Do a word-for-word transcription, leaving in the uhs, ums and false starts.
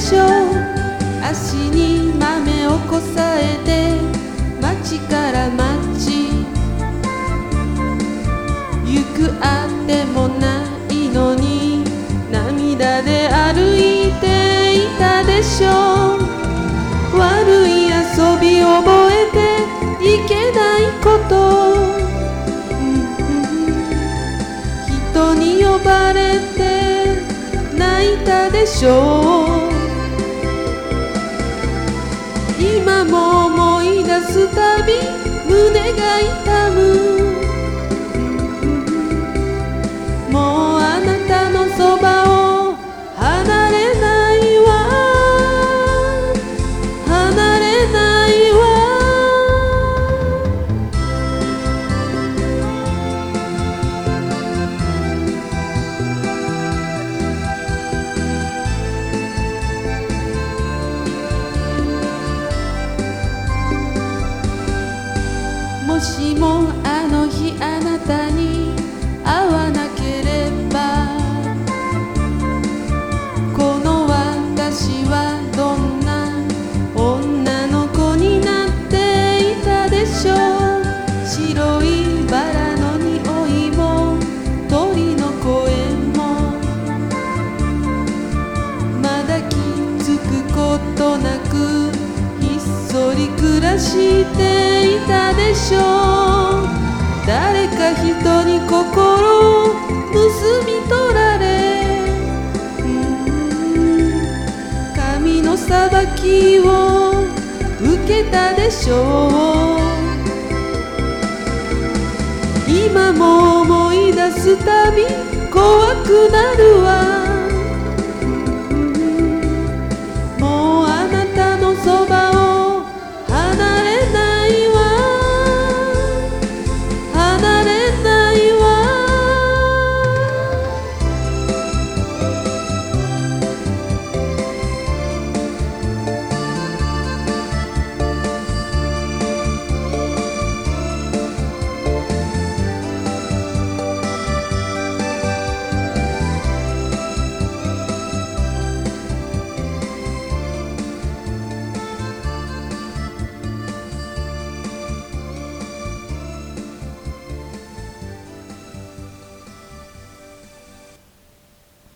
しょう。足に豆をこさえて町から町行くあってもないのに涙で歩いていたでしょう。悪い遊び覚えていけないこと、人に呼ばれて泣いたでしょう。今も思い出すたび胸が痛む。もうあなたのそばを離れないわ、離れないわ。もしもあの日あなたに会わなければ、この私はどんな女の子になっていたでしょう。白いバラの匂いも鳥の声もまだ気づくことなくひっそり暮らしていたでしょう。誰か人に心を盗み取られ、神の裁きを受けたでしょう。今も思い出すたび怖くなるわ。